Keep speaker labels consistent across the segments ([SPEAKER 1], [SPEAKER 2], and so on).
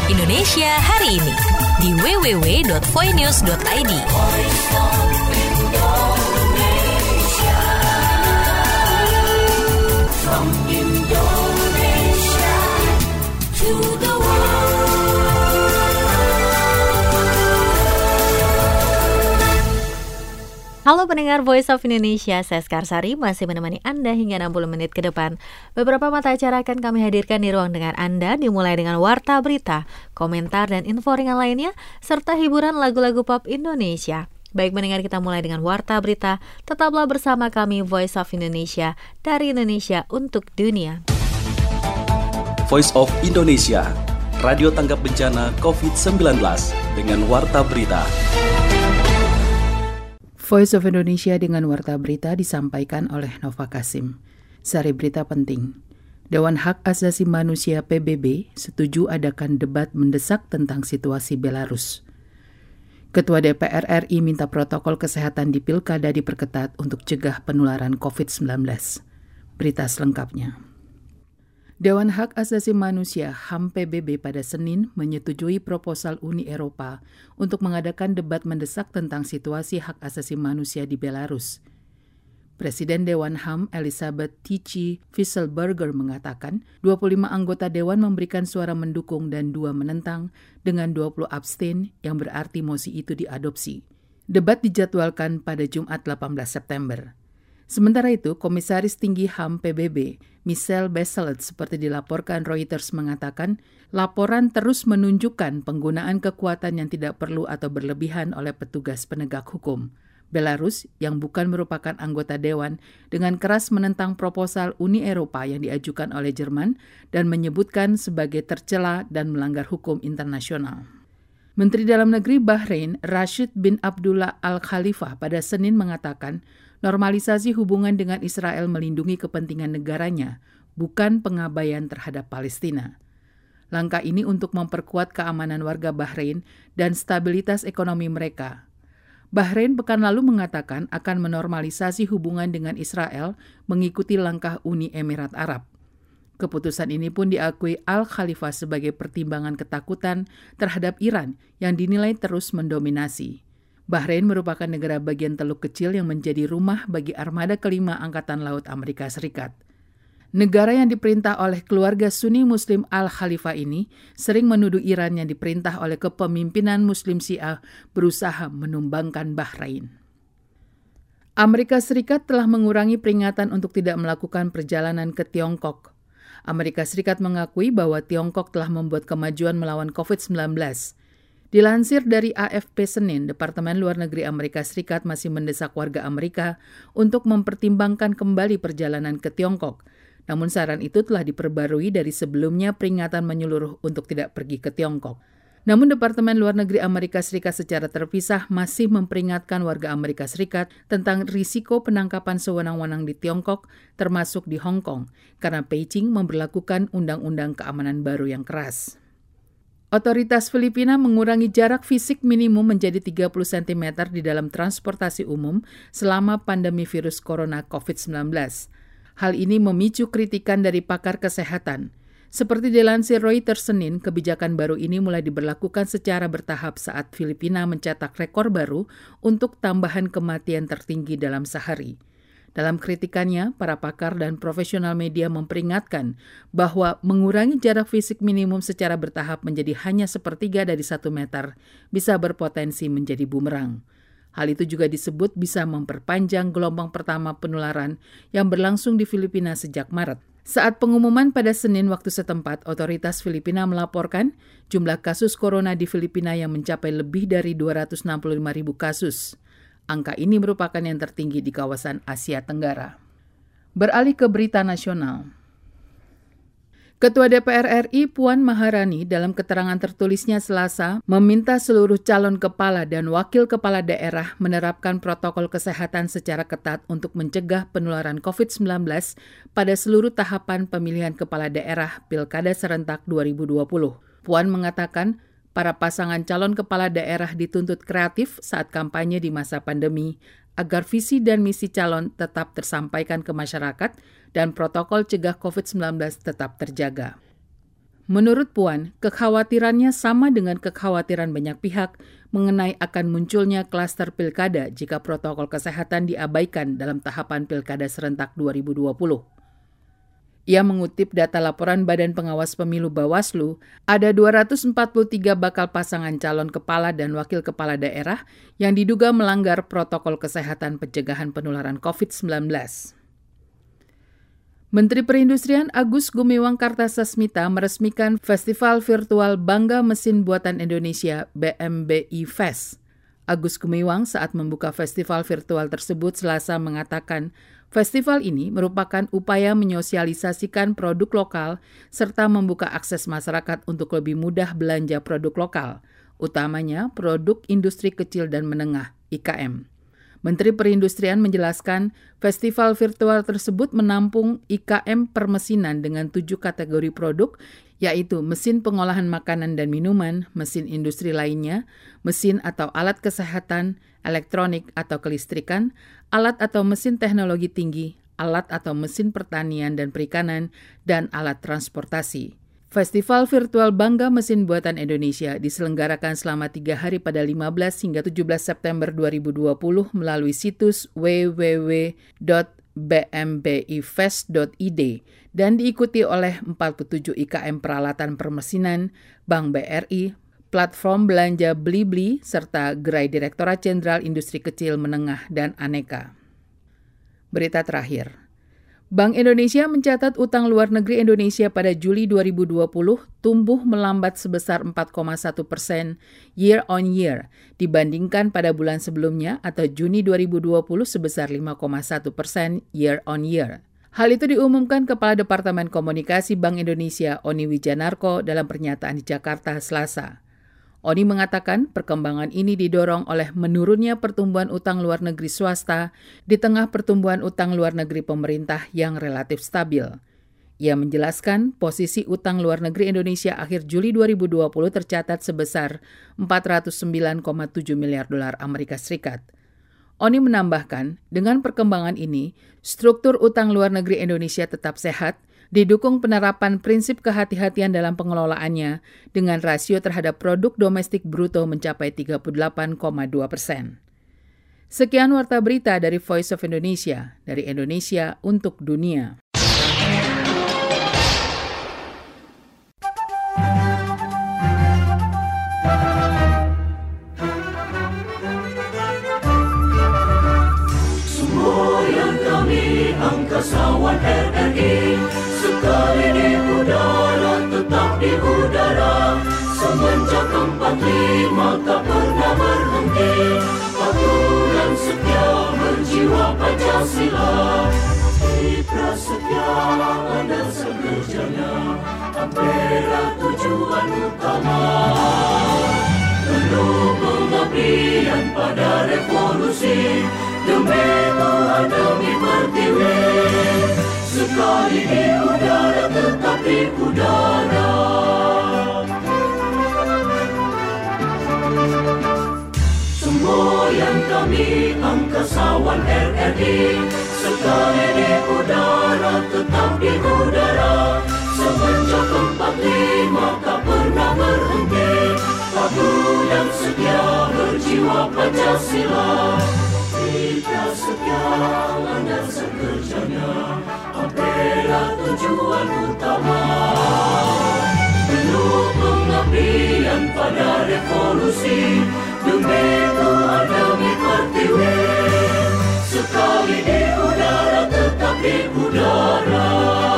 [SPEAKER 1] Indonesia hari ini di www.voinews.id. From Indonesia to the Halo pendengar Voice of Indonesia, saya Skarsari masih menemani Anda hingga 60 menit ke depan. Beberapa mata acara akan kami hadirkan di ruang dengar Anda, dimulai dengan warta berita, komentar dan info ringan lainnya, serta hiburan lagu-lagu pop Indonesia. Baik pendengar, kita mulai dengan warta berita. Tetaplah bersama kami Voice of Indonesia, dari Indonesia untuk dunia.
[SPEAKER 2] Voice of Indonesia, radio tanggap bencana COVID-19 dengan warta berita.
[SPEAKER 3] Voice of Indonesia dengan warta berita disampaikan oleh Nova Kasim. Sari berita penting. Dewan Hak Asasi Manusia PBB setuju adakan debat mendesak tentang situasi Belarus. Ketua DPR RI minta protokol kesehatan di Pilkada diperketat untuk cegah penularan COVID-19. Berita selengkapnya. Dewan Hak Asasi Manusia HAM PBB pada Senin menyetujui proposal Uni Eropa untuk mengadakan debat mendesak tentang situasi hak asasi manusia di Belarus. Presiden Dewan HAM Elisabeth Tichy-Fisselberger mengatakan 25 anggota Dewan memberikan suara mendukung dan 2 menentang dengan 20 abstain yang berarti mosi itu diadopsi. Debat dijadwalkan pada Jumat 18 September. Sementara itu, Komisaris Tinggi HAM PBB, Michelle Bachelet, seperti dilaporkan Reuters mengatakan, laporan terus menunjukkan penggunaan kekuatan yang tidak perlu atau berlebihan oleh petugas penegak hukum. Belarus, yang bukan merupakan anggota Dewan, dengan keras menentang proposal Uni Eropa yang diajukan oleh Jerman dan menyebutkan sebagai tercela dan melanggar hukum internasional. Menteri Dalam Negeri Bahrain, Rashid bin Abdullah Al-Khalifah, pada Senin mengatakan, normalisasi hubungan dengan Israel melindungi kepentingan negaranya, bukan pengabaian terhadap Palestina. Langkah ini untuk memperkuat keamanan warga Bahrain dan stabilitas ekonomi mereka. Bahrain pekan lalu mengatakan akan menormalisasi hubungan dengan Israel mengikuti langkah Uni Emirat Arab. Keputusan ini pun diakui Al-Khalifah sebagai pertimbangan ketakutan terhadap Iran yang dinilai terus mendominasi. Bahrain merupakan negara bagian Teluk Kecil yang menjadi rumah bagi armada kelima Angkatan Laut Amerika Serikat. Negara yang diperintah oleh keluarga Sunni Muslim Al-Khalifah ini sering menuduh Iran yang diperintah oleh kepemimpinan Muslim Syiah berusaha menumbangkan Bahrain. Amerika Serikat telah mengurangi peringatan untuk tidak melakukan perjalanan ke Tiongkok. Amerika Serikat mengakui bahwa Tiongkok telah membuat kemajuan melawan COVID-19. Dilansir dari AFP Senin, Departemen Luar Negeri Amerika Serikat masih mendesak warga Amerika untuk mempertimbangkan kembali perjalanan ke Tiongkok. Namun saran itu telah diperbarui dari sebelumnya peringatan menyeluruh untuk tidak pergi ke Tiongkok. Namun Departemen Luar Negeri Amerika Serikat secara terpisah masih memperingatkan warga Amerika Serikat tentang risiko penangkapan sewenang-wenang di Tiongkok, termasuk di Hong Kong, karena Beijing memberlakukan undang-undang keamanan baru yang keras. Otoritas Filipina mengurangi jarak fisik minimum menjadi 30 cm di dalam transportasi umum selama pandemi virus corona COVID-19. Hal ini memicu kritikan dari pakar kesehatan. Seperti dilansir Reuters Senin, kebijakan baru ini mulai diberlakukan secara bertahap saat Filipina mencetak rekor baru untuk tambahan kematian tertinggi dalam sehari. Dalam kritikannya, para pakar dan profesional media memperingatkan bahwa mengurangi jarak fisik minimum secara bertahap menjadi hanya 1/3 dari 1 meter bisa berpotensi menjadi bumerang. Hal itu juga disebut bisa memperpanjang gelombang pertama penularan yang berlangsung di Filipina sejak Maret. Saat pengumuman pada Senin waktu setempat, otoritas Filipina melaporkan jumlah kasus corona di Filipina yang mencapai lebih dari 265.000 kasus. Angka ini merupakan yang tertinggi di kawasan Asia Tenggara. Beralih ke berita nasional. Ketua DPR RI Puan Maharani dalam keterangan tertulisnya Selasa meminta seluruh calon kepala dan wakil kepala daerah menerapkan protokol kesehatan secara ketat untuk mencegah penularan COVID-19 pada seluruh tahapan pemilihan kepala daerah Pilkada Serentak 2020. Puan mengatakan para pasangan calon kepala daerah dituntut kreatif saat kampanye di masa pandemi agar visi dan misi calon tetap tersampaikan ke masyarakat dan protokol cegah COVID-19 tetap terjaga. Menurut Puan, kekhawatirannya sama dengan kekhawatiran banyak pihak mengenai akan munculnya klaster pilkada jika protokol kesehatan diabaikan dalam tahapan pilkada serentak 2020. Ia mengutip data laporan Badan Pengawas Pemilu Bawaslu, ada 243 bakal pasangan calon kepala dan wakil kepala daerah yang diduga melanggar protokol kesehatan pencegahan penularan COVID-19. Menteri Perindustrian Agus Gumiwang Kartasasmita meresmikan Festival Virtual Bangga Mesin Buatan Indonesia BMBI Fest. Agus Gumiwang saat membuka festival virtual tersebut Selasa mengatakan, festival ini merupakan upaya menyosialisasikan produk lokal serta membuka akses masyarakat untuk lebih mudah belanja produk lokal, utamanya produk industri kecil dan menengah (IKM). Menteri Perindustrian menjelaskan, festival virtual tersebut menampung IKM permesinan dengan 7 kategori produk, yaitu mesin pengolahan makanan dan minuman, mesin industri lainnya, mesin atau alat kesehatan, elektronik atau kelistrikan, alat atau mesin teknologi tinggi, alat atau mesin pertanian dan perikanan, dan alat transportasi. Festival Virtual Bangga Mesin Buatan Indonesia diselenggarakan selama 3 hari pada 15 hingga 17 September 2020 melalui situs www.bmbifest.id dan diikuti oleh 47 IKM peralatan permesinan, Bank BRI, platform belanja Blibli, serta gerai Direktorat Jenderal Industri Kecil Menengah dan Aneka. Berita terakhir. Bank Indonesia mencatat utang luar negeri Indonesia pada Juli 2020 tumbuh melambat sebesar 4,1% year on year dibandingkan pada bulan sebelumnya atau Juni 2020 sebesar 5,1% year on year. Hal itu diumumkan Kepala Departemen Komunikasi Bank Indonesia Oni Wijanarko dalam pernyataan di Jakarta Selasa. Oni mengatakan perkembangan ini didorong oleh menurunnya pertumbuhan utang luar negeri swasta di tengah pertumbuhan utang luar negeri pemerintah yang relatif stabil. Ia menjelaskan posisi utang luar negeri Indonesia akhir Juli 2020 tercatat sebesar 409,7 miliar dolar Amerika Serikat. Oni menambahkan, dengan perkembangan ini, struktur utang luar negeri Indonesia tetap sehat, didukung penerapan prinsip kehati-hatian dalam pengelolaannya dengan rasio terhadap produk domestik bruto mencapai 38,2%. Sekian Warta Berita dari Voice of Indonesia, dari Indonesia untuk dunia.
[SPEAKER 4] Semboyan kami angkasawan RRI, sekali di udara, tetap di udara. Semenjak 45 tak pernah berhenti, patuh dan setia berjiwa Pancasila. Citra setia ada sekerjanya, Ampera tujuan utama. Penuh pengabdian pada revolusi, demi Tuhan demi pertiwi. Sekali di udara, tetap di udara. Semboyan kami angkasawan RRI, sekali di udara, tetap di udara. Semenjak 45 tak pernah berhenti, patuh dan setia berjiwa Pancasila. Kita setia dan sekerjanya, Ampera tujuan utama. Penuh pengabdian pada revolusi, demi Tuhan demi pertiwi. Sekali di udara, tetap di udara.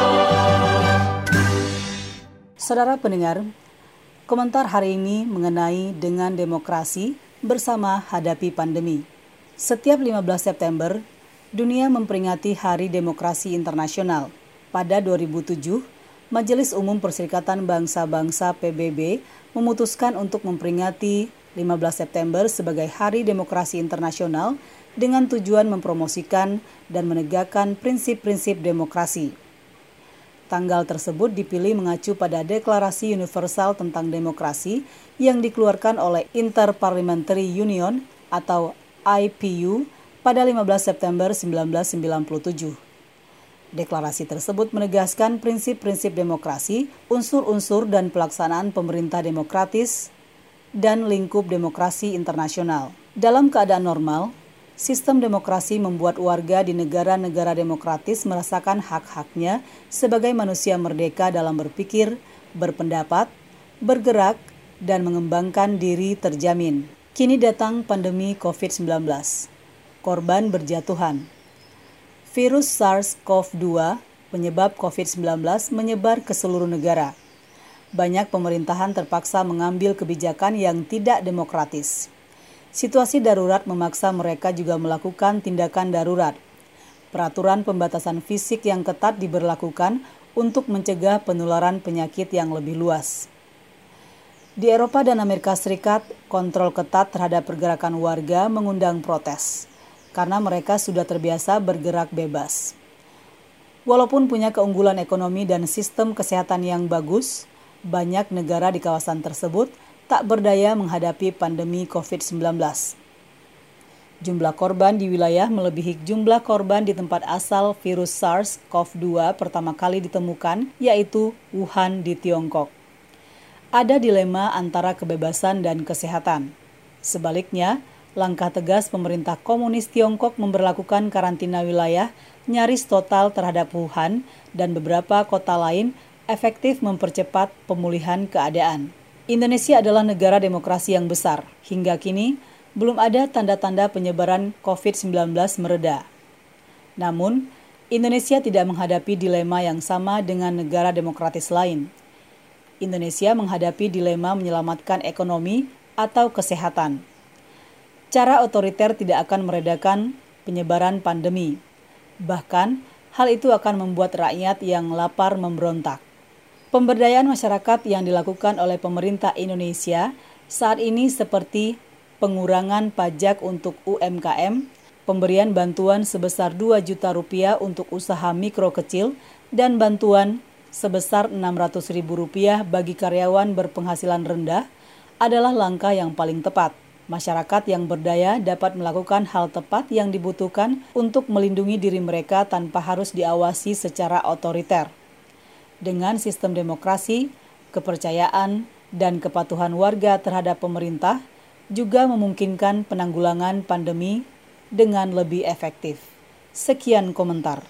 [SPEAKER 5] Saudara pendengar, komentar hari ini mengenai dengan demokrasi bersama hadapi pandemi. Setiap 15 September, dunia memperingati Hari Demokrasi Internasional. Pada 2007, Majelis Umum Perserikatan Bangsa-Bangsa PBB memutuskan untuk memperingati 15 September sebagai Hari Demokrasi Internasional dengan tujuan mempromosikan dan menegakkan prinsip-prinsip demokrasi. Tanggal tersebut dipilih mengacu pada Deklarasi Universal tentang Demokrasi yang dikeluarkan oleh Inter-Parliamentary Union atau IPU pada 15 September 1997. Deklarasi tersebut menegaskan prinsip-prinsip demokrasi, unsur-unsur dan pelaksanaan pemerintah demokratis, dan lingkup demokrasi internasional. Dalam keadaan normal, sistem demokrasi membuat warga di negara-negara demokratis merasakan hak-haknya sebagai manusia merdeka dalam berpikir, berpendapat, bergerak, dan mengembangkan diri terjamin. Kini datang pandemi COVID-19. Korban berjatuhan. Virus SARS-CoV-2 penyebab COVID-19 menyebar ke seluruh negara. Banyak pemerintahan terpaksa mengambil kebijakan yang tidak demokratis. Situasi darurat memaksa mereka juga melakukan tindakan darurat. Peraturan pembatasan fisik yang ketat diberlakukan untuk mencegah penularan penyakit yang lebih luas. Di Eropa dan Amerika Serikat, kontrol ketat terhadap pergerakan warga mengundang protes, karena mereka sudah terbiasa bergerak bebas. Walaupun punya keunggulan ekonomi dan sistem kesehatan yang bagus, banyak negara di kawasan tersebut tak berdaya menghadapi pandemi COVID-19. Jumlah korban di wilayah melebihi jumlah korban di tempat asal virus SARS-CoV-2 pertama kali ditemukan, yaitu Wuhan di Tiongkok. Ada dilema antara kebebasan dan kesehatan. Sebaliknya, langkah tegas pemerintah komunis Tiongkok memberlakukan karantina wilayah nyaris total terhadap Wuhan dan beberapa kota lain efektif mempercepat pemulihan keadaan. Indonesia adalah negara demokrasi yang besar. Hingga kini, belum ada tanda-tanda penyebaran COVID-19 mereda. Namun, Indonesia tidak menghadapi dilema yang sama dengan negara demokratis lain. Indonesia menghadapi dilema menyelamatkan ekonomi atau kesehatan. Cara otoriter tidak akan meredakan penyebaran pandemi. Bahkan, hal itu akan membuat rakyat yang lapar memberontak. Pemberdayaan masyarakat yang dilakukan oleh pemerintah Indonesia saat ini seperti pengurangan pajak untuk UMKM, pemberian bantuan sebesar 2 juta rupiah untuk usaha mikro kecil, dan bantuan sebesar Rp600.000 bagi karyawan berpenghasilan rendah adalah langkah yang paling tepat. Masyarakat yang berdaya dapat melakukan hal tepat yang dibutuhkan untuk melindungi diri mereka tanpa harus diawasi secara otoriter. Dengan sistem demokrasi, kepercayaan, dan kepatuhan warga terhadap pemerintah juga memungkinkan penanggulangan pandemi dengan lebih efektif. Sekian komentar.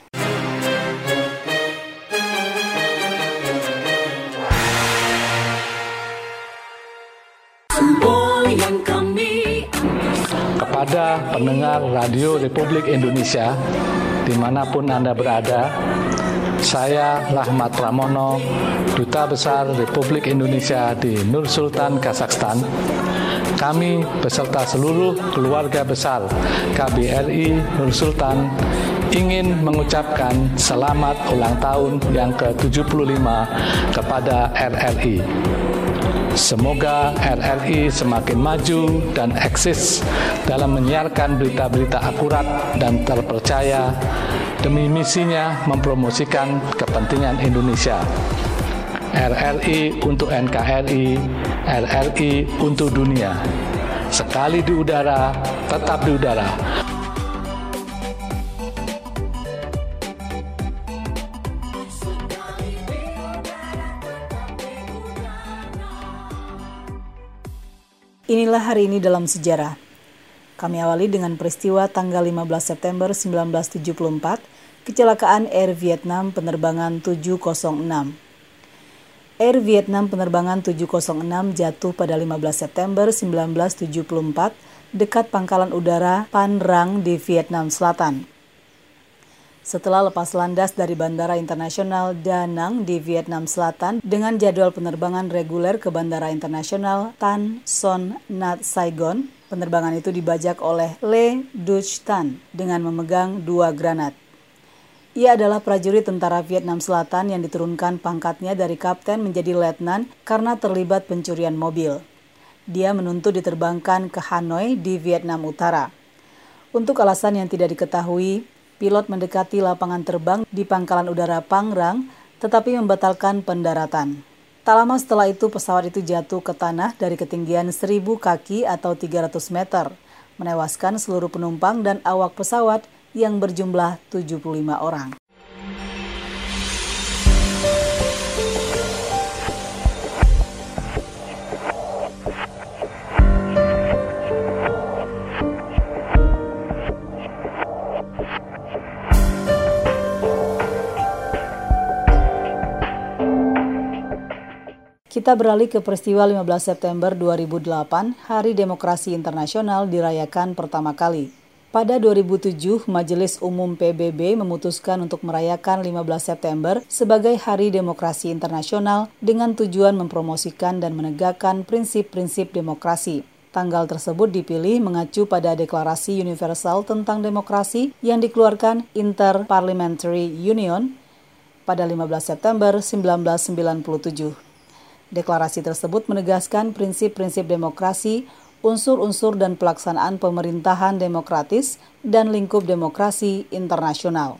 [SPEAKER 6] Kepada pendengar Radio Republik Indonesia, dimanapun Anda berada, saya Rahmat Pramono, Duta Besar Republik Indonesia di Nur Sultan, Kazakhstan. Kami beserta seluruh keluarga besar KBRI Nur Sultan ingin mengucapkan selamat ulang tahun yang ke-75 kepada RRI. Semoga RRI semakin maju dan eksis dalam menyiarkan berita-berita akurat dan terpercaya demi misinya mempromosikan kepentingan Indonesia. RRI untuk NKRI, RRI untuk dunia. Sekali di udara, tetap di udara.
[SPEAKER 5] Inilah hari ini dalam sejarah. Kami awali dengan peristiwa tanggal 15 September 1974, kecelakaan Air Vietnam penerbangan 706. Air Vietnam penerbangan 706 jatuh pada 15 September 1974 dekat pangkalan udara Phan Rang di Vietnam Selatan. Setelah lepas landas dari Bandara Internasional Da Nang di Vietnam Selatan dengan jadwal penerbangan reguler ke Bandara Internasional Tan Son Nhat Saigon, penerbangan itu dibajak oleh Le Duc Tan dengan memegang 2 granat. Ia adalah prajurit tentara Vietnam Selatan yang diturunkan pangkatnya dari kapten menjadi letnan karena terlibat pencurian mobil. Dia menuntut diterbangkan ke Hanoi di Vietnam Utara. Untuk alasan yang tidak diketahui, pilot mendekati lapangan terbang di pangkalan udara Phan Rang tetapi membatalkan pendaratan. Tak lama setelah itu pesawat itu jatuh ke tanah dari ketinggian 1.000 kaki atau 300 meter, menewaskan seluruh penumpang dan awak pesawat yang berjumlah 75 orang. Kita beralih ke peristiwa 15 September 2008, Hari Demokrasi Internasional dirayakan pertama kali. Pada 2007, Majelis Umum PBB memutuskan untuk merayakan 15 September sebagai Hari Demokrasi Internasional dengan tujuan mempromosikan dan menegakkan prinsip-prinsip demokrasi. Tanggal tersebut dipilih mengacu pada Deklarasi Universal tentang Demokrasi yang dikeluarkan Inter-Parliamentary Union pada 15 September 1997. Deklarasi tersebut menegaskan prinsip-prinsip demokrasi, unsur-unsur dan pelaksanaan pemerintahan demokratis, dan lingkup demokrasi internasional.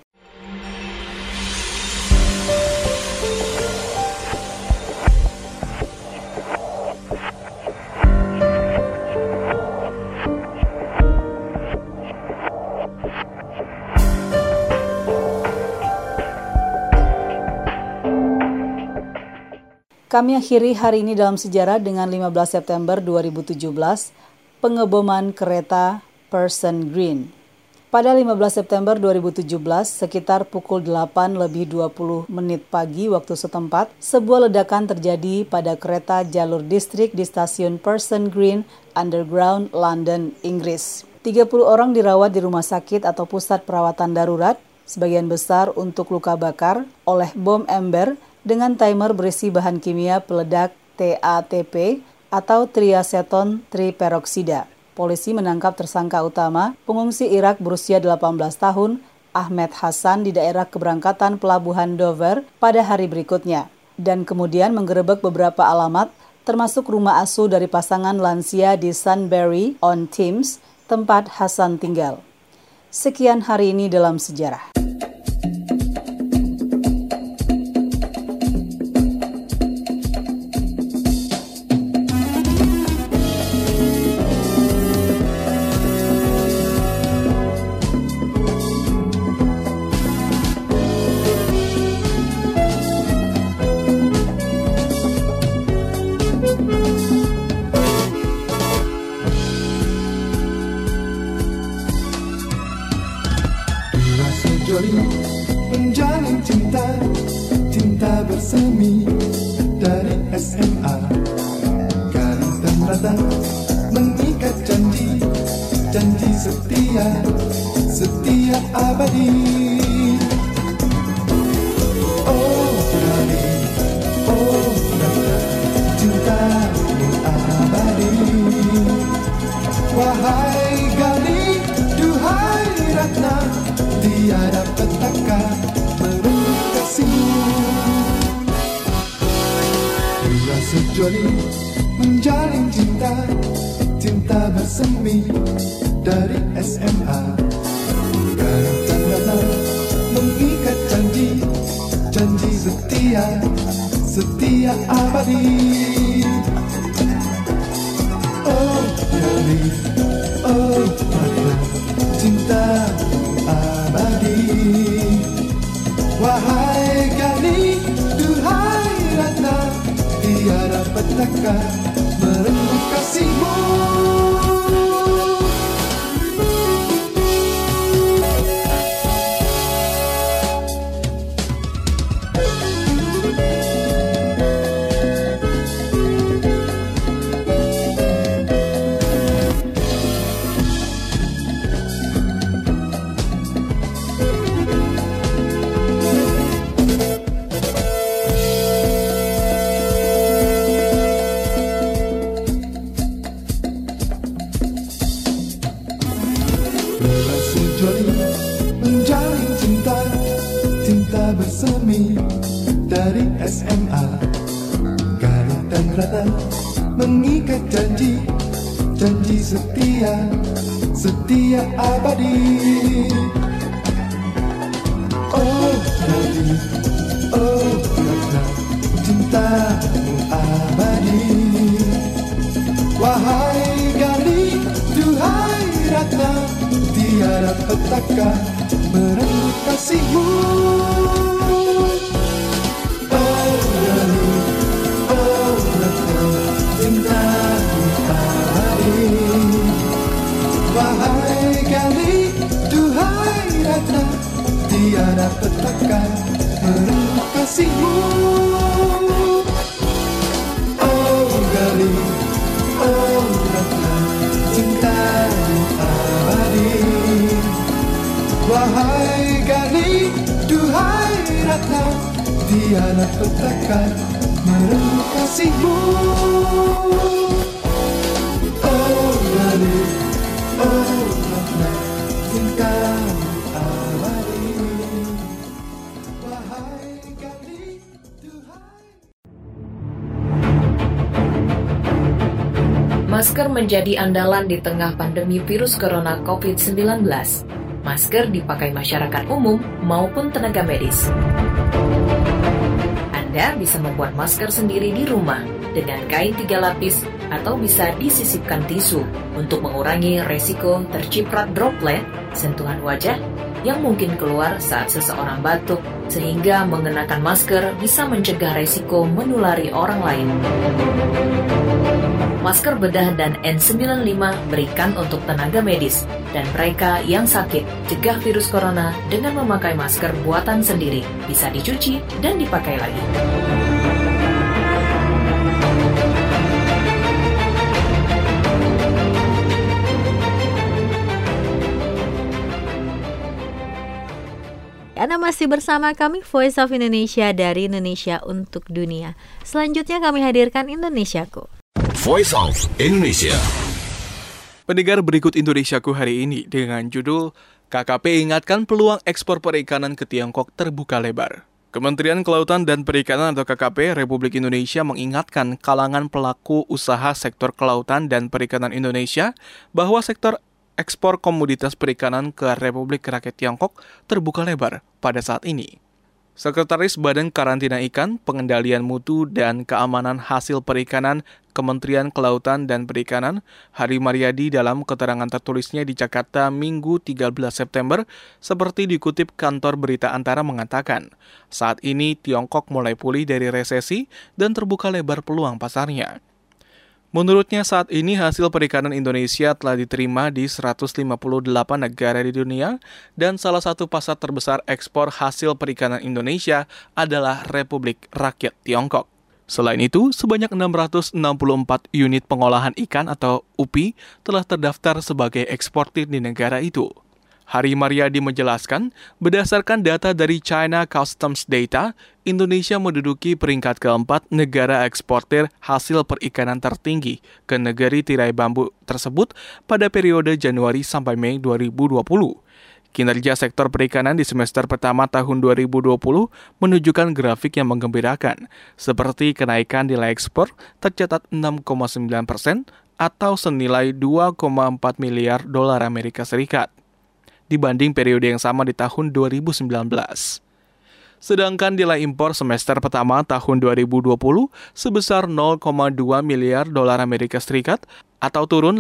[SPEAKER 5] Kami akhiri hari ini dalam sejarah dengan 15 September 2017, pengeboman kereta Person Green. Pada 15 September 2017, sekitar pukul 8:20 pagi waktu setempat, sebuah ledakan terjadi pada kereta jalur distrik di stasiun Person Green, Underground, London, Inggris. 30 orang dirawat di rumah sakit atau pusat perawatan darurat, sebagian besar untuk luka bakar oleh bom ember dengan timer berisi bahan kimia peledak TATP atau triaceton triperoksida. Polisi menangkap tersangka utama, pengungsi Irak berusia 18 tahun, Ahmed Hassan di daerah keberangkatan pelabuhan Dover pada hari berikutnya, dan kemudian menggerebek beberapa alamat, termasuk rumah asuh dari pasangan lansia di Sunbury-on-Thames, tempat Hassan tinggal. Sekian hari ini dalam sejarah.
[SPEAKER 7] Menjalin cinta, cinta bersemi dari SMA. Garis dan rata mengikat janji, janji setia, setia abadi. Oh Gali, oh rata, cintamu abadi. Wahai Gali, duhai Ratna, tiada petaka merenggut kasihmu. Dua sejoli menjalin cinta, cinta bersemi dari SMA. Garis dan rata mengikat janji, janji setia, setia abadi. Oh Gali, oh Ratna, cinta abadi. Wahai Gali, duhai Ratna, tiada petaka merenggut kasihmu. Menjalin cinta, cinta bersemi dari SMA. Garis dan rata mengikat janji, janji setia, setia abadi. Oh Gali, oh Ratna, cintamu abadi. Wahai Gali, duhai Ratna, tiada petaka merenggut kasihmu. Oh Gali, oh Ratna, cintamu abadi. Wahai Gali, duhai Ratna, tiada petaka merenggut kasihmu. Oh Duhai Ratna, tiada tertekan merenung kasihmu. Oh Lali, oh Ratna, cintamu abadi. Wahai Gali, Duhai.
[SPEAKER 8] Masker menjadi andalan di tengah pandemi virus corona COVID-19. Masker dipakai masyarakat umum maupun tenaga medis. Anda bisa membuat masker sendiri di rumah dengan kain 3 lapis atau bisa disisipkan tisu untuk mengurangi resiko terciprat droplet sentuhan wajah yang mungkin keluar saat seseorang batuk, sehingga mengenakan masker bisa mencegah resiko menulari orang lain. Masker bedah dan N95 berikan untuk tenaga medis dan mereka yang sakit. Cegah virus corona dengan memakai masker buatan sendiri, bisa dicuci dan dipakai lagi.
[SPEAKER 1] Anda masih bersama kami Voice of Indonesia dari Indonesia untuk Dunia. Selanjutnya kami hadirkan Indonesiaku.
[SPEAKER 9] Voice of Indonesia.
[SPEAKER 10] Pendengar, berikut Indonesiaku hari ini dengan judul KKP ingatkan peluang ekspor perikanan ke Tiongkok terbuka lebar. Kementerian Kelautan dan Perikanan atau KKP Republik Indonesia mengingatkan kalangan pelaku usaha sektor kelautan dan perikanan Indonesia bahwa sektor ekspor komoditas perikanan ke Republik Rakyat Tiongkok terbuka lebar pada saat ini. Sekretaris Badan Karantina Ikan, Pengendalian Mutu dan Keamanan Hasil Perikanan Kementerian Kelautan dan Perikanan, Hari Mariadi dalam keterangan tertulisnya di Jakarta Minggu 13 September, seperti dikutip kantor berita Antara mengatakan, saat ini Tiongkok mulai pulih dari resesi dan terbuka lebar peluang pasarnya. Menurutnya saat ini hasil perikanan Indonesia telah diterima di 158 negara di dunia dan salah satu pasar terbesar ekspor hasil perikanan Indonesia adalah Republik Rakyat Tiongkok. Selain itu, sebanyak 664 unit pengolahan ikan atau UPI telah terdaftar sebagai eksportir di negara itu. Hari Mariadi menjelaskan, berdasarkan data dari China Customs Data, Indonesia menduduki peringkat keempat negara eksportir hasil perikanan tertinggi ke negeri tirai bambu tersebut pada periode Januari sampai Mei 2020. Kinerja sektor perikanan di semester pertama tahun 2020 menunjukkan grafik yang menggembirakan, seperti kenaikan nilai ekspor tercatat 6,9% atau senilai 2,4 miliar dolar Amerika Serikat. Dibanding periode yang sama di tahun 2019. Sedangkan nilai impor semester pertama tahun 2020 sebesar 0,2 miliar dolar Amerika Serikat atau turun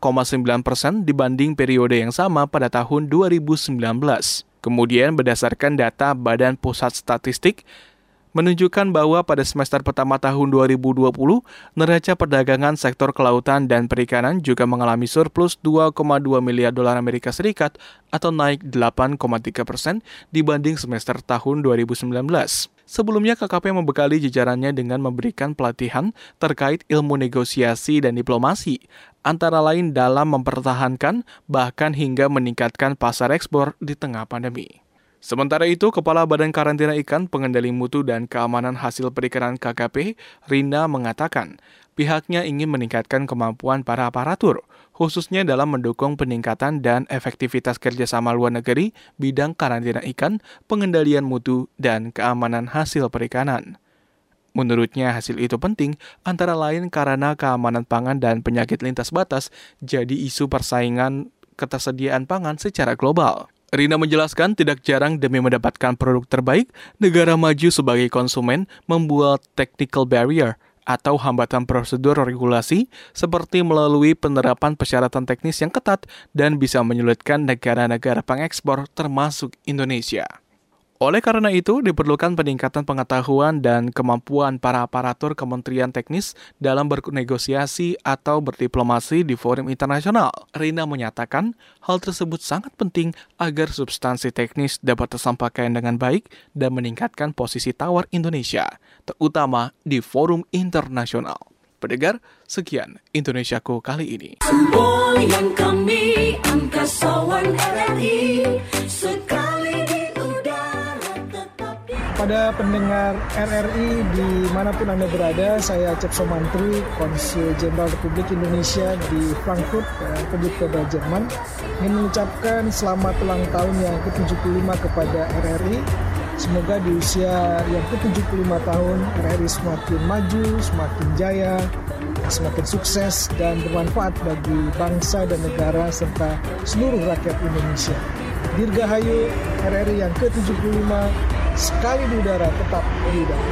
[SPEAKER 10] 5,9% dibanding periode yang sama pada tahun 2019. Kemudian berdasarkan data Badan Pusat Statistik, menunjukkan bahwa pada semester pertama tahun 2020, neraca perdagangan sektor kelautan dan perikanan juga mengalami surplus 2,2 miliar dolar Amerika Serikat atau naik 8,3% dibanding semester tahun 2019. Sebelumnya, KKP membekali jajarannya dengan memberikan pelatihan terkait ilmu negosiasi dan diplomasi, antara lain dalam mempertahankan bahkan hingga meningkatkan pasar ekspor di tengah pandemi. Sementara itu, Kepala Badan Karantina Ikan, Pengendali Mutu dan Keamanan Hasil Perikanan KKP, Rina mengatakan, pihaknya ingin meningkatkan kemampuan para aparatur, khususnya dalam mendukung peningkatan dan efektivitas kerjasama luar negeri bidang karantina ikan, pengendalian mutu, dan keamanan hasil perikanan. Menurutnya hasil itu penting antara lain karena keamanan pangan dan penyakit lintas batas jadi isu persaingan ketersediaan pangan secara global. Rina menjelaskan tidak jarang demi mendapatkan produk terbaik, negara maju sebagai konsumen membuat technical barrier atau hambatan prosedur regulasi seperti melalui penerapan persyaratan teknis yang ketat dan bisa menyulitkan negara-negara pengekspor termasuk Indonesia. Oleh karena itu, diperlukan peningkatan pengetahuan dan kemampuan para aparatur kementerian teknis dalam bernegosiasi atau berdiplomasi di forum internasional. Rina menyatakan, hal tersebut sangat penting agar substansi teknis dapat tersampaikan dengan baik dan meningkatkan posisi tawar Indonesia, terutama di forum internasional. Pendengar, sekian Indonesiaku kali ini.
[SPEAKER 4] Semboyan kami, angkasawan RRI, sekali di udara.
[SPEAKER 11] Kepada pendengar RRI dimanapun Anda berada, saya Cep Somantri, Konsul Jenderal Republik Indonesia di Frankfurt, Republik Federal Jerman, ingin mengucapkan selamat ulang tahun yang ke-75 kepada RRI. Semoga di usia yang ke-75 tahun RRI semakin maju, semakin jaya, semakin sukses dan bermanfaat bagi bangsa dan negara serta seluruh rakyat Indonesia. Dirgahayu RRI yang ke-75, sekali di udara tetap di udara.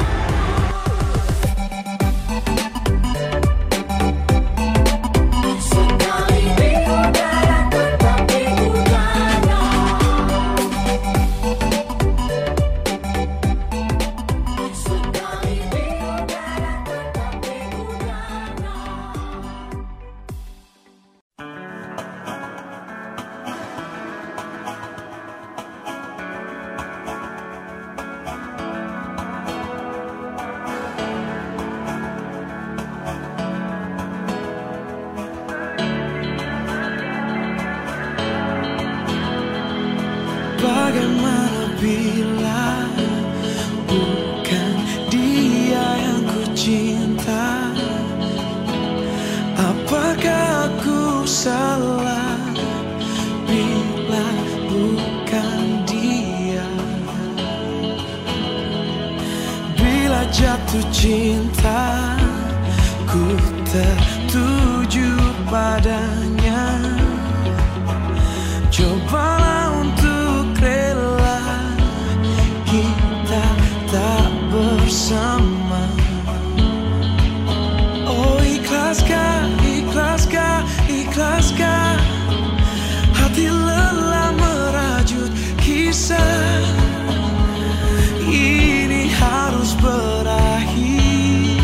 [SPEAKER 7] Bagaimana bila bukan dia yang ku cinta? Apakah aku salah bila bukan dia? Bila jatuh cinta, ku tertuju padanya. Cobalah untuk rela, kita tak bersama. Oh ikhlaskah, ikhlaskah, ikhlaskah hati lelah merajut kisah ini harus berakhir,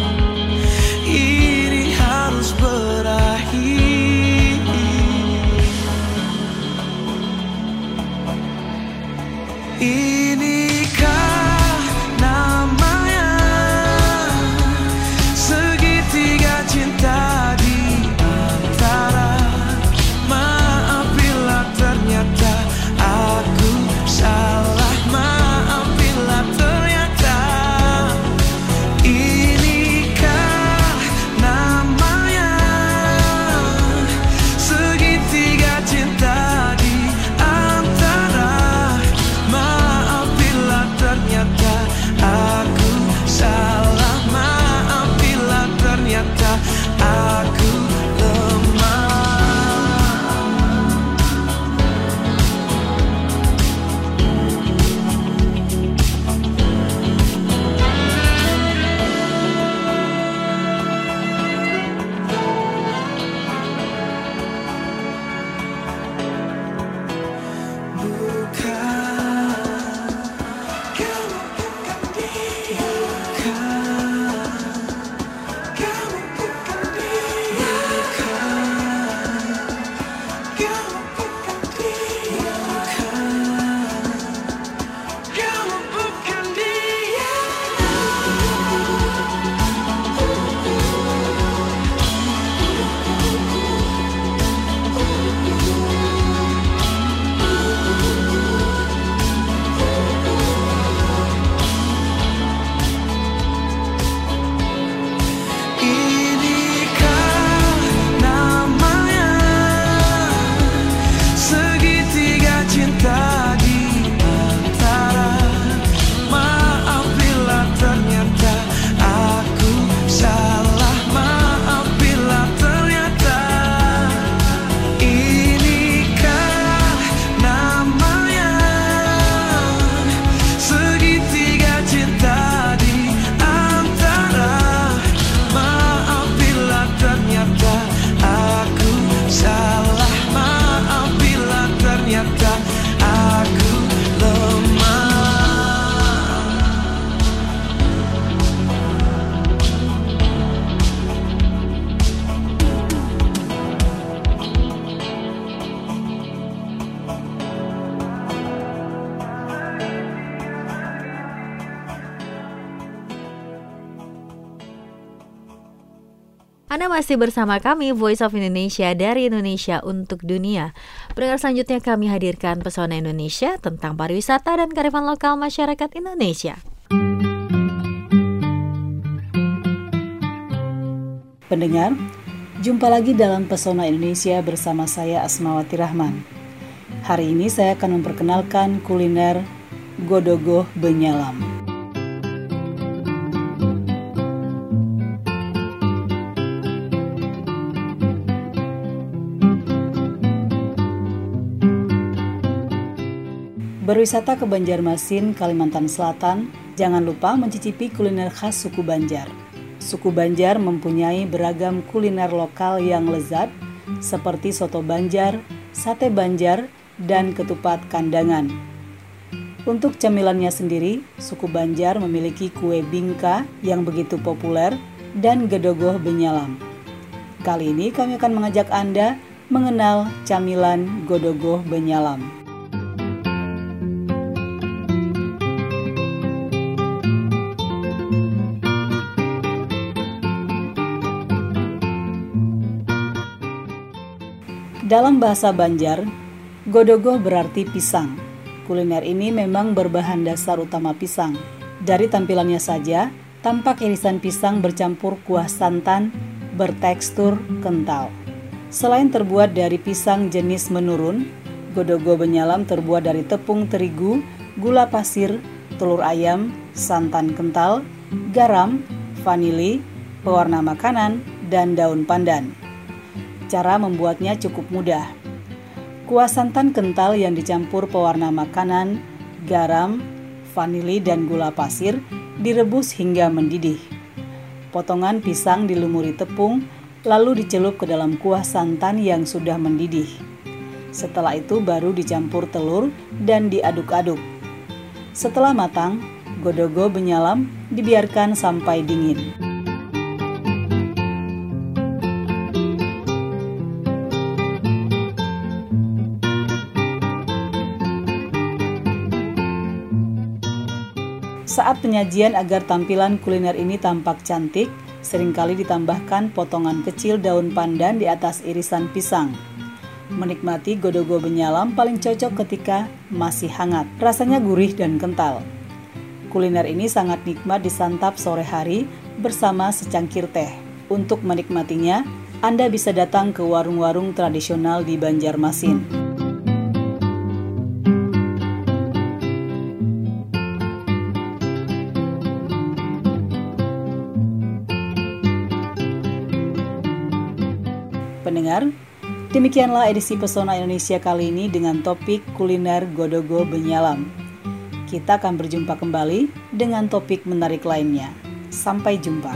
[SPEAKER 7] ini harus berakhir.
[SPEAKER 1] Anda masih bersama kami, Voice of Indonesia dari Indonesia untuk Dunia. Pendengar, selanjutnya kami hadirkan Pesona Indonesia tentang pariwisata dan kearifan lokal masyarakat Indonesia.
[SPEAKER 5] Pendengar, jumpa lagi dalam Pesona Indonesia bersama saya Asmawati Rahman. Hari ini saya akan memperkenalkan kuliner Godogoh Benyalam. Berwisata ke Banjarmasin, Kalimantan Selatan, jangan lupa mencicipi kuliner khas suku Banjar. Suku Banjar mempunyai beragam kuliner lokal yang lezat, seperti soto Banjar, sate Banjar, dan ketupat kandangan. Untuk camilannya sendiri, suku Banjar memiliki kue bingka yang begitu populer dan Godogoh Benyalam. Kali ini kami akan mengajak Anda mengenal camilan Godogoh Benyalam. Dalam bahasa Banjar, Godogoh berarti pisang. Kuliner ini memang berbahan dasar utama pisang. Dari tampilannya saja, tampak irisan pisang bercampur kuah santan bertekstur kental. Selain terbuat dari pisang jenis menurun, Godogoh Benyalam terbuat dari tepung terigu, gula pasir, telur ayam, santan kental, garam, vanili, pewarna makanan, dan daun pandan. Cara membuatnya cukup mudah. Kuah santan kental yang dicampur pewarna makanan, garam, vanili, dan gula pasir direbus hingga mendidih. Potongan pisang dilumuri tepung, lalu dicelup ke dalam kuah santan yang sudah mendidih. Setelah itu baru dicampur telur dan diaduk-aduk. Setelah matang, Godogoh Benyalam dibiarkan sampai dingin. Saat penyajian agar tampilan kuliner ini tampak cantik, seringkali ditambahkan potongan kecil daun pandan di atas irisan pisang. Menikmati Godogoh Benyalam paling cocok ketika masih hangat. Rasanya gurih dan kental. Kuliner ini sangat nikmat disantap sore hari bersama secangkir teh. Untuk menikmatinya, Anda bisa datang ke warung-warung tradisional di Banjarmasin. Pendengar, demikianlah edisi Pesona Indonesia kali ini dengan topik kuliner Godogoh Benyalam. Kita akan berjumpa kembali dengan topik menarik lainnya. Sampai jumpa.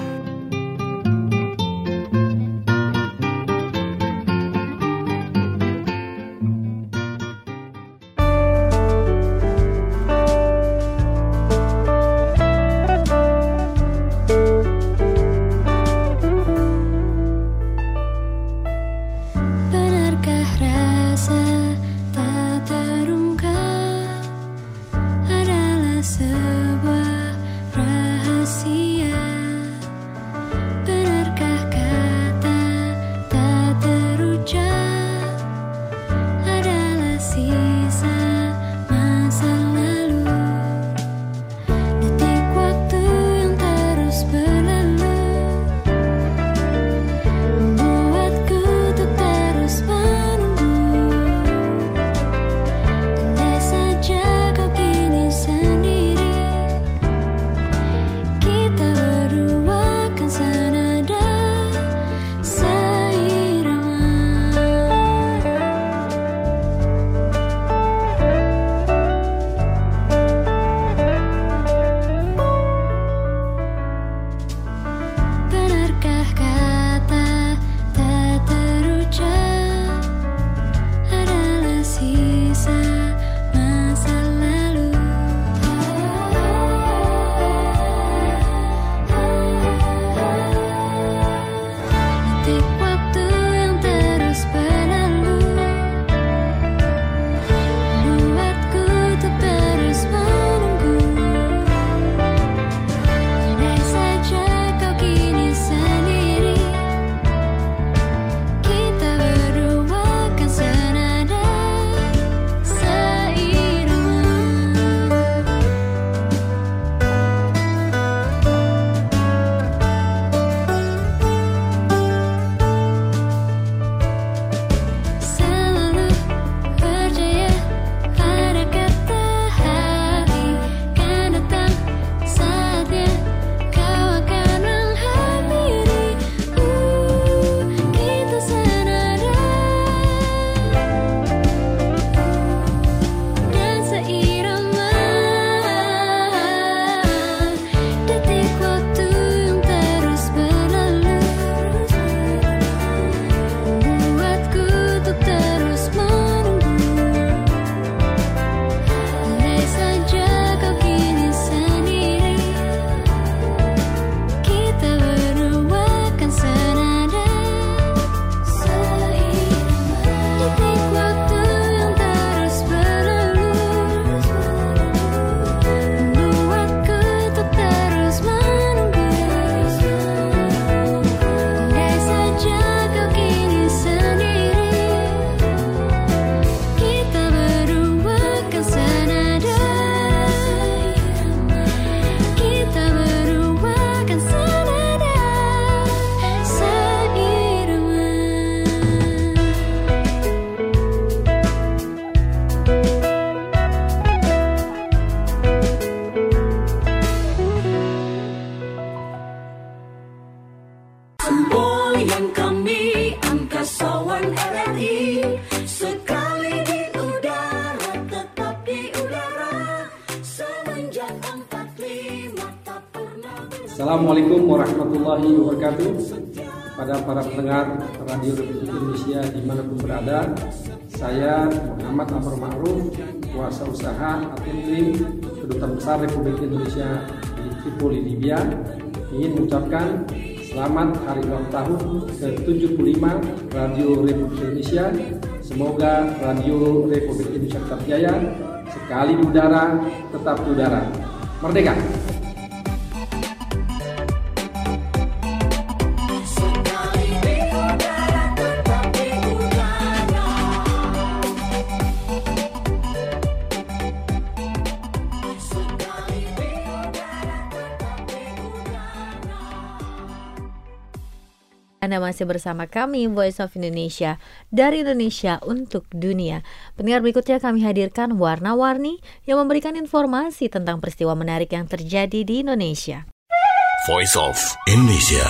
[SPEAKER 12] Assalamualaikum warahmatullahi wabarakatuh. Pada para pendengar Radio Republik Indonesia dimanapun berada, saya Muhammad Amr Ma'ruf, kuasa usaha Atentim Kedutaan Besar Republik Indonesia di Tripoli, Libya, ingin mengucapkan selamat hari ulang tahun ke-75 Radio Republik Indonesia. Semoga Radio Republik Indonesia tetap jaya, sekali di udara, tetap di udara. Merdeka!
[SPEAKER 1] Anda masih bersama kami, Voice of Indonesia, dari Indonesia untuk dunia. Pendengar, berikutnya kami hadirkan Warna-Warni yang memberikan informasi tentang peristiwa menarik yang terjadi di Indonesia.
[SPEAKER 9] Voice of Indonesia.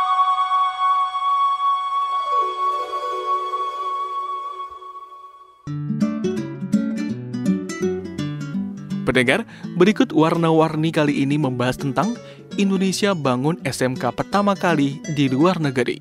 [SPEAKER 10] Pendengar, berikut Warna-Warni kali ini membahas tentang Indonesia bangun SMK pertama kali di luar negeri.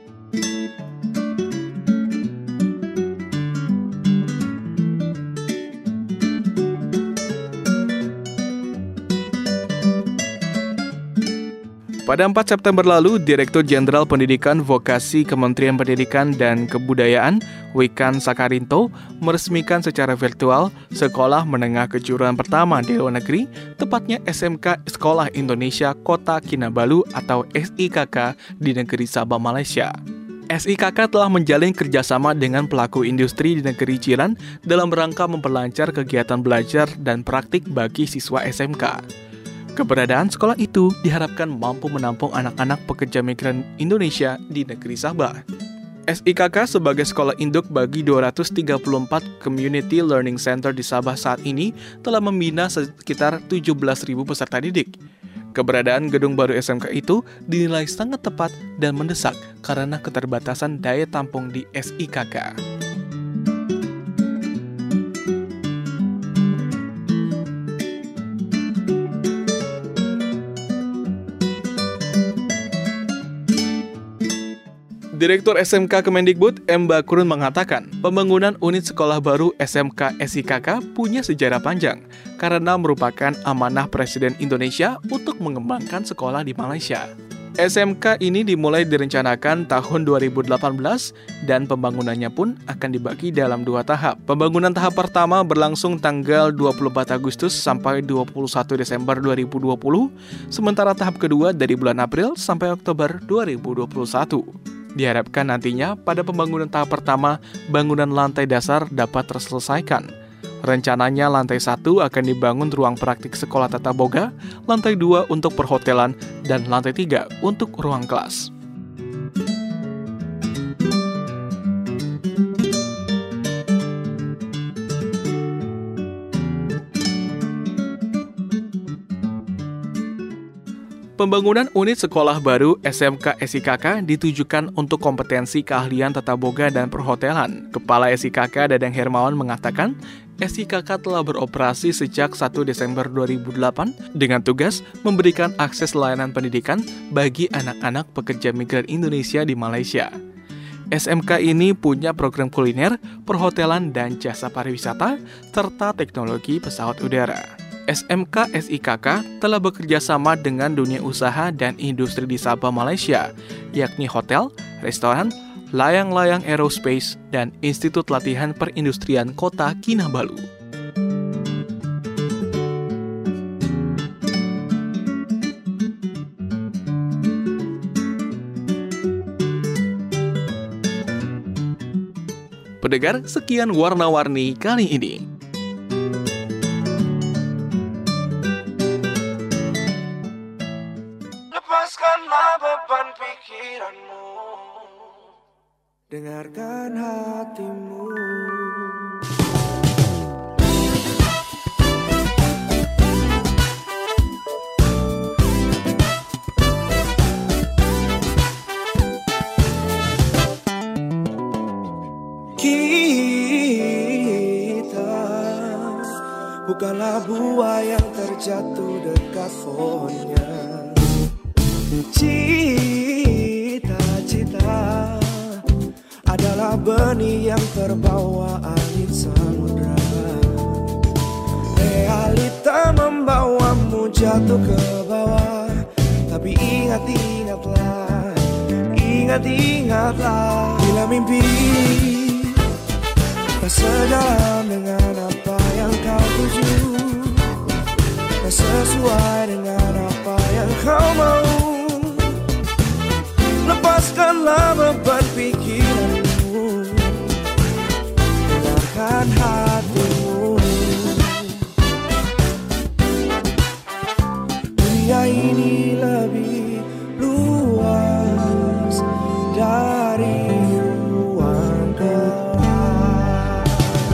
[SPEAKER 10] Pada 4 September lalu, Direktur Jenderal Pendidikan Vokasi Kementerian Pendidikan dan Kebudayaan, Wikan Sakarinto, meresmikan secara virtual Sekolah Menengah Kejuruan Pertama di Luar Negeri, tepatnya SMK Sekolah Indonesia Kota Kinabalu atau SIKK di negeri Sabah, Malaysia. SIKK telah menjalin kerjasama dengan pelaku industri di negeri jiran dalam rangka memperlancar kegiatan belajar dan praktik bagi siswa SMK. Keberadaan sekolah itu diharapkan mampu menampung anak-anak pekerja migran Indonesia di negeri Sabah. SIKK sebagai sekolah induk bagi 234 Community Learning Center di Sabah saat ini telah membina sekitar 17.000 peserta didik. Keberadaan gedung baru SMK itu dinilai sangat tepat dan mendesak karena keterbatasan daya tampung di SIKK. Direktur SMK Kemendikbud, M. Bakurun mengatakan, pembangunan unit sekolah baru SMK SIKK punya sejarah panjang karena merupakan amanah Presiden Indonesia untuk mengembangkan sekolah di Malaysia. SMK ini dimulai direncanakan tahun 2018 dan pembangunannya pun akan dibagi dalam 2 tahap. Pembangunan tahap pertama berlangsung tanggal 24 Agustus sampai 21 Desember 2020, sementara tahap kedua dari bulan April sampai Oktober 2021. Diharapkan nantinya pada pembangunan tahap pertama, bangunan lantai dasar dapat terselesaikan. Rencananya lantai 1 akan dibangun ruang praktik sekolah tata boga, lantai 2 untuk perhotelan, dan lantai 3 untuk ruang kelas. Pembangunan unit sekolah baru SMK SIKK ditujukan untuk kompetensi keahlian tata boga dan perhotelan. Kepala SIKK Dadang Hermawan mengatakan, SIKK telah beroperasi sejak 1 Desember 2008 dengan tugas memberikan akses layanan pendidikan bagi anak-anak pekerja migran Indonesia di Malaysia. SMK ini punya program kuliner, perhotelan dan jasa pariwisata, serta teknologi pesawat udara. SMK SIKK telah bekerja sama dengan dunia usaha dan industri di Sabah, Malaysia, yakni hotel, restoran, layang-layang aerospace, dan Institut Latihan Perindustrian Kota Kinabalu. Pendengar, sekian Warna-Warni kali ini.
[SPEAKER 7] Lepaskanlah beban pikiranmu, dengarkan hatimu. Kita bukanlah buah yang terjatuh dekat pohonnya. Cita-cita adalah benih yang terbawa angin samudra. Realita membawamu jatuh ke bawah. Tapi ingat-ingatlah, ingat-ingatlah, bila mimpi tak sejalan dengan apa yang kau tuju, tak sesuai dengan apa yang kau mau, lepaskanlah beban pikiranmu, dengarkan hatimu. Dunia ini lebih luas dari ruang kelas.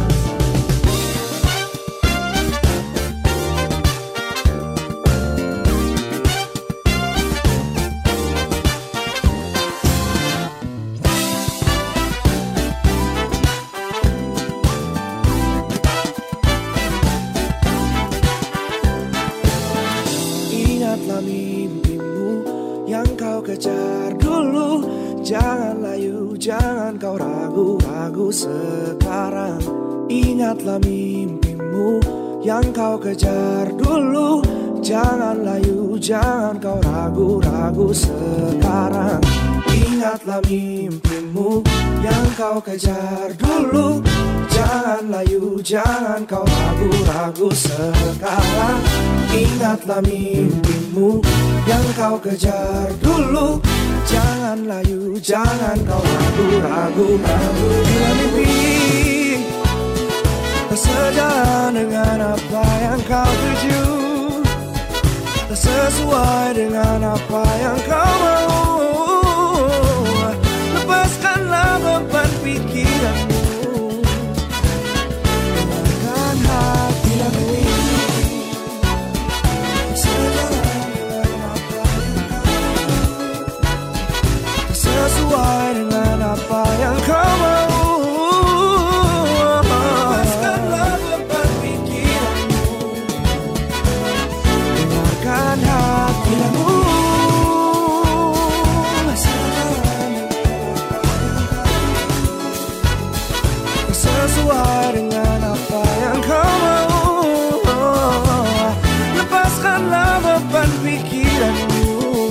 [SPEAKER 7] Ingatlah mimpimu yang kau kejar dulu. Jangan layu, jangan kau ragu-ragu sekarang. Ingatlah mimpimu yang kau kejar dulu. Jangan layu, jangan kau ragu-ragu sekarang. Ingatlah mimpimu yang kau kejar dulu. Jangan layu, jangan kau ragu-ragu sekarang. Ingatlah mimpimu yang kau kejar dulu. Jangan layu, jangan kau ragu-ragu. Bila mimpi tak sejalan dengan apa yang kau tuju, tak sesuai dengan apa yang kau mau, lepaskanlah beban pikiranmu, dengarkan hati nurani. Sesuai dengan apa yang kau mau, lepaskanlah beban pikiranmu, dengarkan hatimu. Sesuai dengan apa yang kau mau, lepaskanlah beban pikiranmu.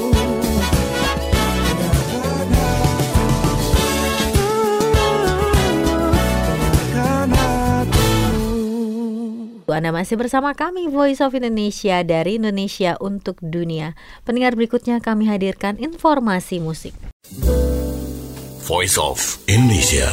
[SPEAKER 1] Anda masih bersama kami Voice of Indonesia dari Indonesia untuk Dunia. Pendengar, berikutnya kami hadirkan informasi musik.
[SPEAKER 9] Voice of Indonesia.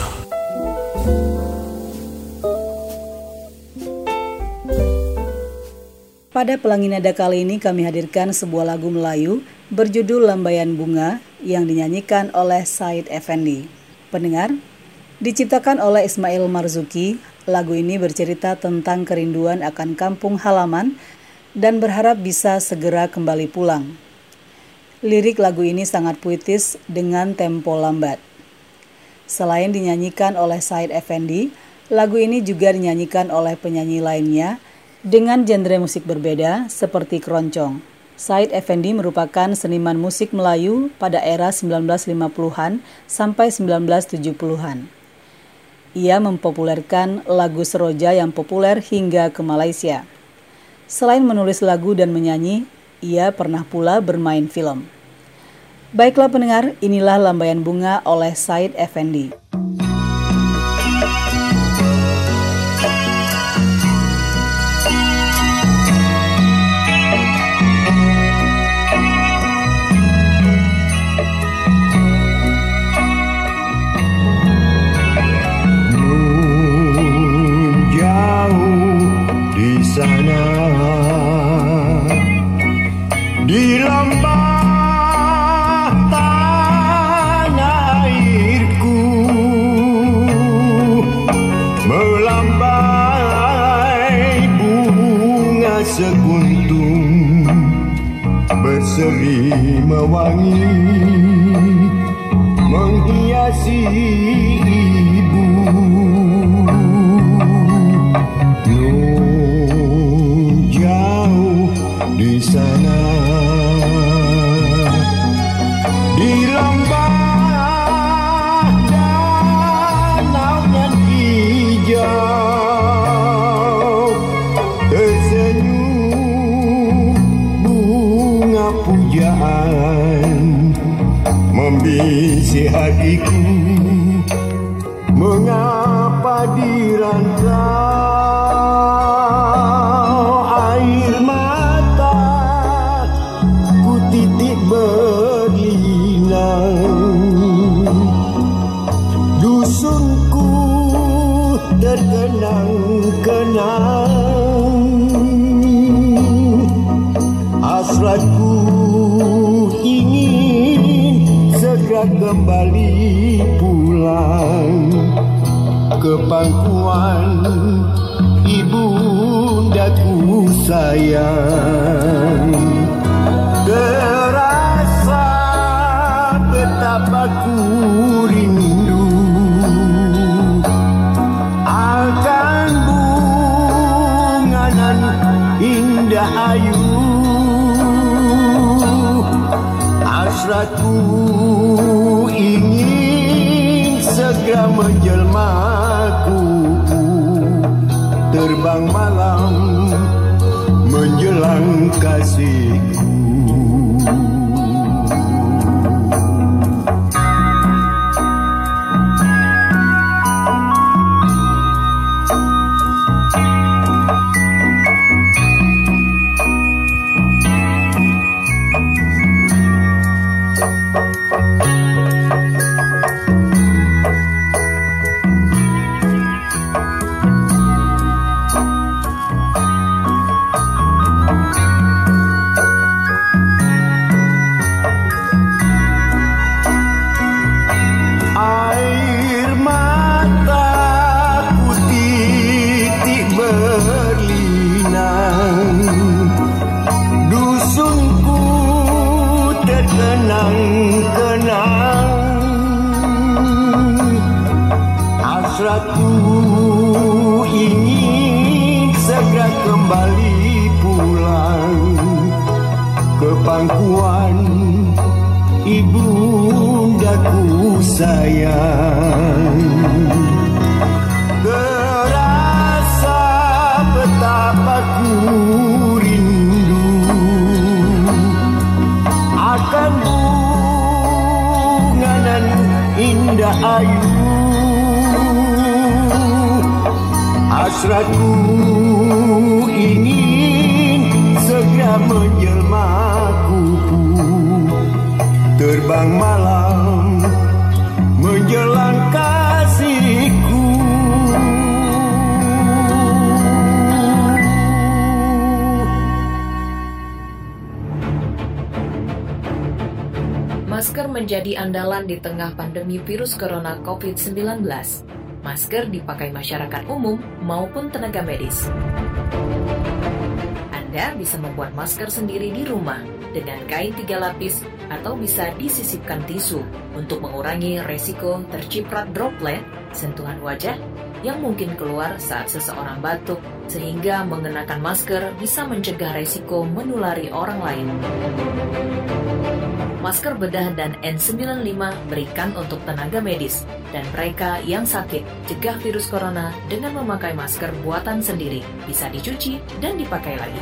[SPEAKER 5] Pada Pelangi Nada kali ini kami hadirkan sebuah lagu Melayu berjudul Lambaian Bunga yang dinyanyikan oleh Said Effendi. Pendengar, diciptakan oleh Ismail Marzuki, lagu ini bercerita tentang kerinduan akan kampung halaman dan berharap bisa segera kembali pulang. Lirik lagu ini sangat puitis dengan tempo lambat. Selain dinyanyikan oleh Said Effendi, lagu ini juga dinyanyikan oleh penyanyi lainnya dengan genre musik berbeda seperti keroncong. Said Effendi merupakan seniman musik Melayu pada era 1950-an sampai 1970-an. Ia mempopulerkan lagu Seroja yang populer hingga ke Malaysia. Selain menulis lagu dan menyanyi, ia pernah pula bermain film. Baiklah pendengar, inilah Lambaian Bunga oleh Said Effendi.
[SPEAKER 13] Sana di lembah tanah airku melambai bunga sekuntum berseri mewangi menghiasi ibu. Di sana Mengapa di rantau air mata ku titik berlinang, dusunku terkenang-kenang, hasratku ingin segera kembali pulang ke pangkuan ibundaku sayang. Terasa betapa ku rindu akan bunga nan indah ayu. Hasratku ingin segera menjelma terbang malam menjelang kasihku. Hasratku ingin segera kembali pulang ke pangkuan ibundaku sayang. Terasa betapa ku rindu akan bunga nan indah ayu. Hasratku ingin segera menjelma kupu terbang malam menjelang kasihku.
[SPEAKER 8] Masker menjadi andalan di tengah pandemi virus corona COVID-19. Masker dipakai masyarakat umum maupun tenaga medis. Anda bisa membuat masker sendiri di rumah dengan kain 3 lapis atau bisa disisipkan tisu untuk mengurangi resiko terciprat droplet sentuhan wajah yang mungkin keluar saat seseorang batuk, sehingga mengenakan masker bisa mencegah resiko menulari orang lain. Masker bedah dan N95 berikan untuk tenaga medis dan mereka yang sakit. Cegah virus corona dengan memakai masker buatan sendiri, bisa dicuci dan dipakai lagi.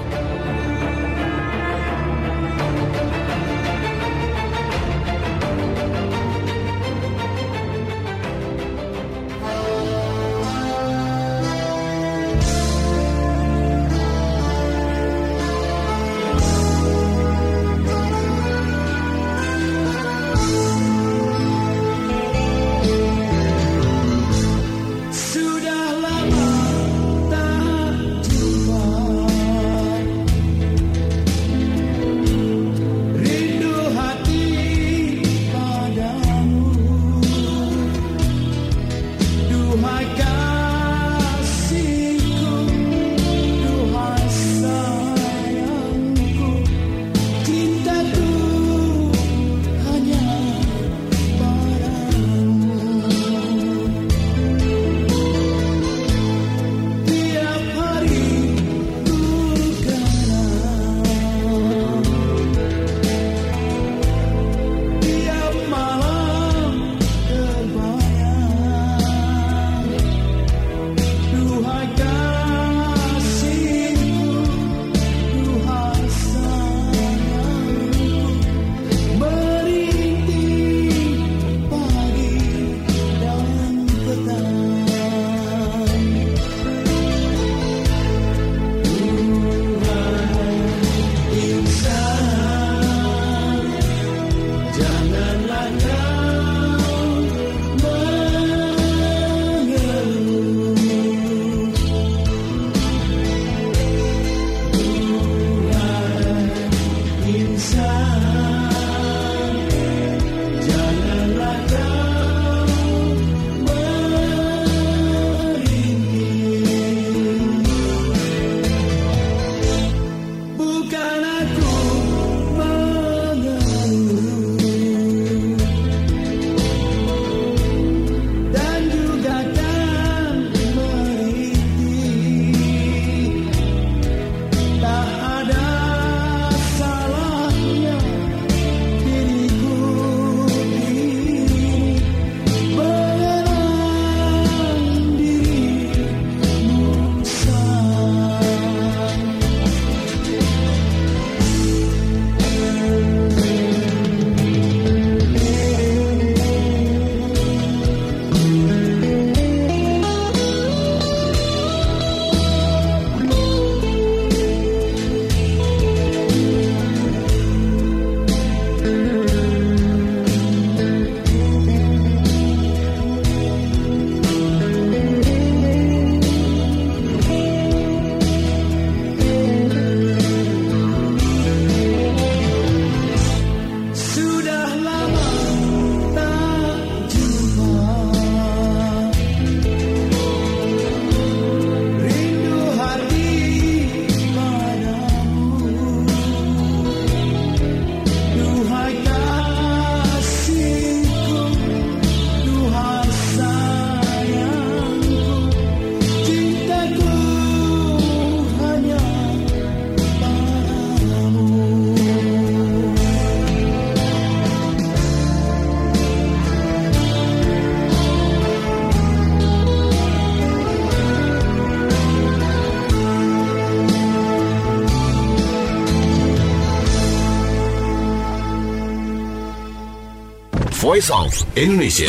[SPEAKER 9] Voice of Indonesia.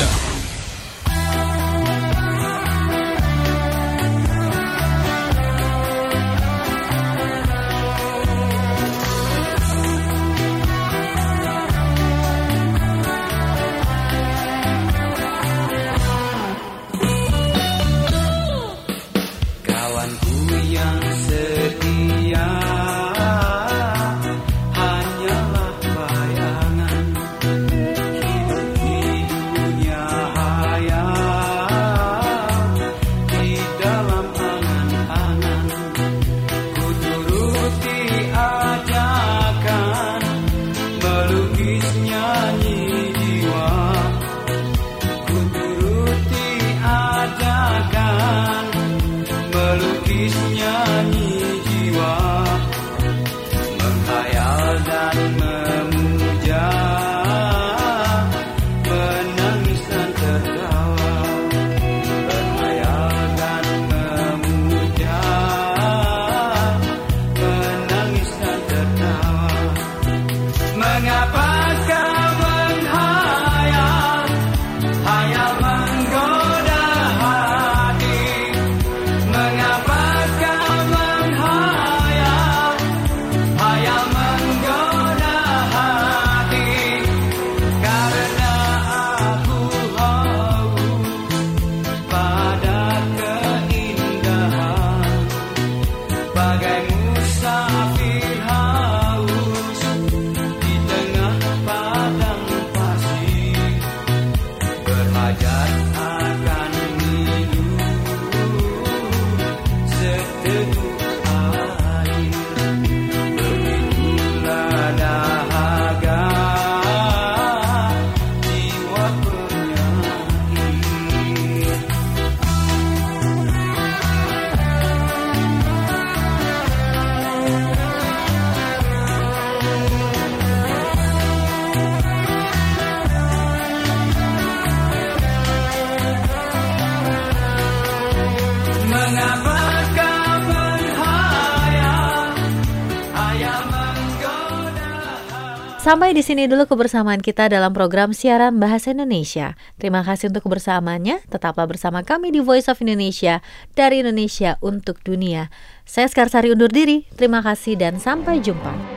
[SPEAKER 1] Sampai di sini dulu kebersamaan kita dalam program siaran Bahasa Indonesia. Terima kasih untuk kebersamaannya. Tetaplah bersama kami di Voice of Indonesia, dari Indonesia untuk dunia. Saya Skarsari undur diri. Terima kasih dan sampai jumpa.